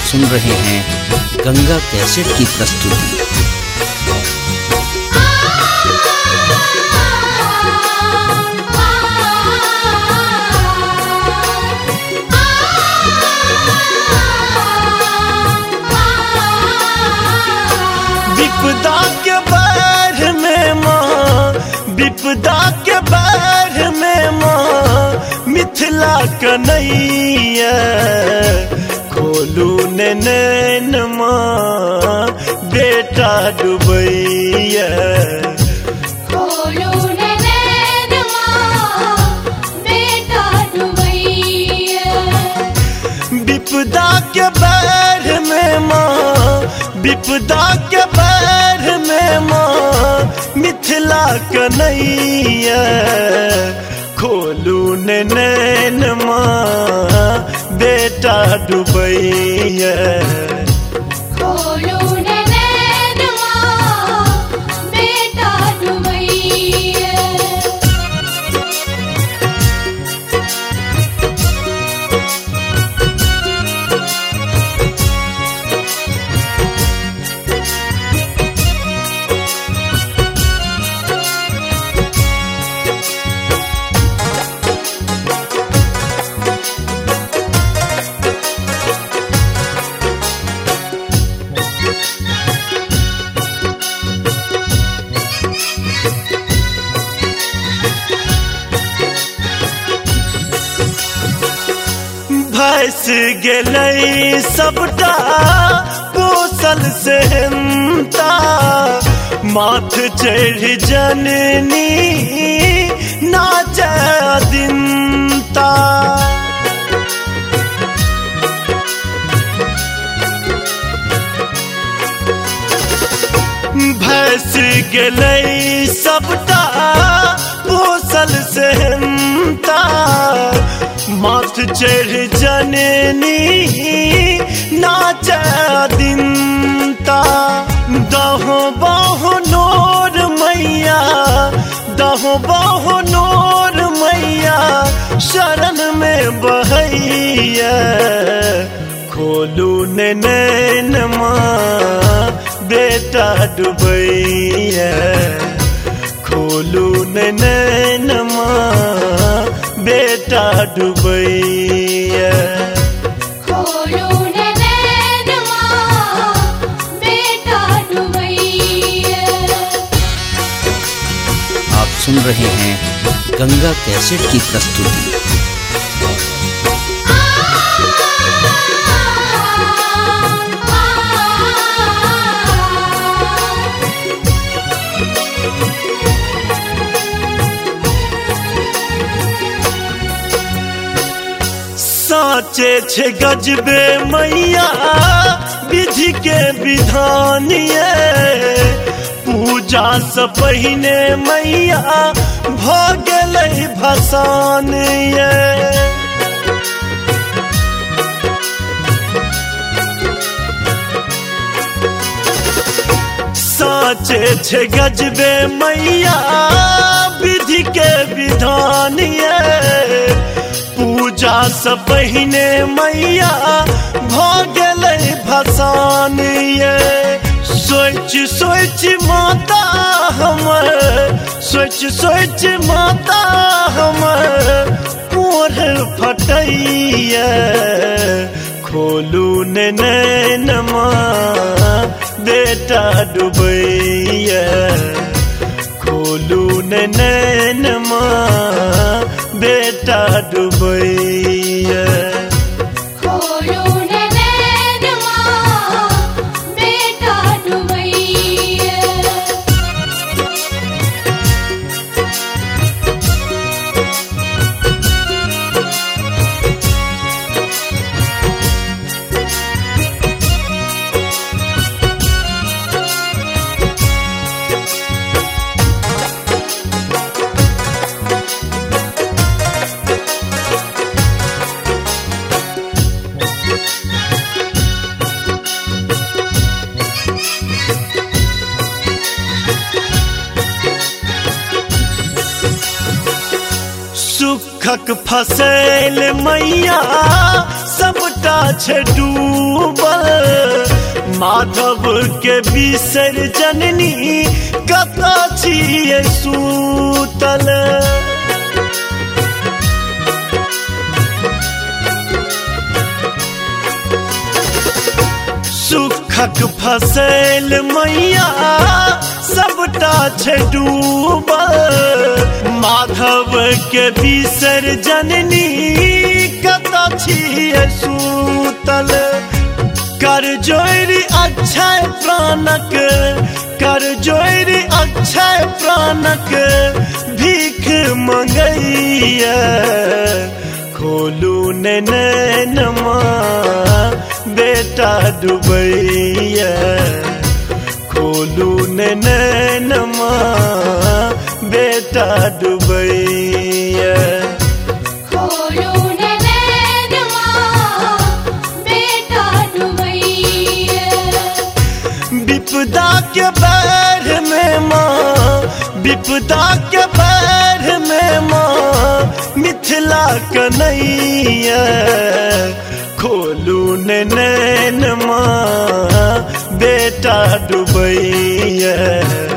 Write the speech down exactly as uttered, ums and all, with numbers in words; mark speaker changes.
Speaker 1: सुन रहे हैं गंगा कैसेट की प्रस्तुति।
Speaker 2: विपदा के बैर में माँ, विपदा के बैर में माँ, मिथिला कन्हैया खोलू ने नैन माँ, बेटा डुबैया
Speaker 3: खोलू ने नैन माँ, बेटा डुबैया।
Speaker 2: विपदा के बैर में माँ, विपदा के बैर में माँ, मिथिला कन्हैया खोलू ने नैन माँ, बेटा डुबैया
Speaker 3: खोलू ने नैन माँ, बेटा डुबैया।
Speaker 2: भैंस गेलै सबटा पोसल सेहनता, माथ चढ़ जननी नाचे दिनता। भैंस गेलै सबटा पोसल सेहनता, माथ चढ़ जननी नाचे दिनता। दहो बाहो नोर मैया, दहो बाहो नोर मैया, शरण में बहैया खोलू ने नैन माँ, बेटा डुबैया खोलू ने नैन माँ, बेटा डुबैया
Speaker 3: खोलू ने नैन माँ, बेटा डुबैया।
Speaker 1: आप सुन रहे हैं गंगा कैसेट की प्रस्तुति।
Speaker 2: साचे छे गजबे मैया विधि के विधान ये, पूजा से पहिने मैया भ गेलै भसान ये। साचे छे गजबे मैया विधि के विधान ये, पूजा से पहिने मैया भ गेलै भसान ये। सोच सोच माता हमर, सोच सोच माता हमर मोर फटैया खोलू ने नैन माँ, बेटा डुबैया खोलू ने नैन माँ, बेटा डुबैया
Speaker 3: खोलू ने नैन माँ, बेटा डुबैया।
Speaker 2: सुखक फसैल मैया सबटा छे डूबल माधव के बिसर जननी कता छिए सूतल सुखक फसल मैया सबटा छे डूबल माधव के बिसर जननी कता छिए सूतल कर जोरी अक्षय प्राणक कर जोरी अक्षय प्राणक भीख मंगैया खोलू नैनमा बेटा डुबैया खोलू नैनमा बेटा डुबैया
Speaker 3: खोलो न नैनमा बेटा डुबैया
Speaker 2: विपदा के बैर में माँ विपदा के बैर में माँ मिथिला कन्हैया खोलू नैनमा बेटा डुबैया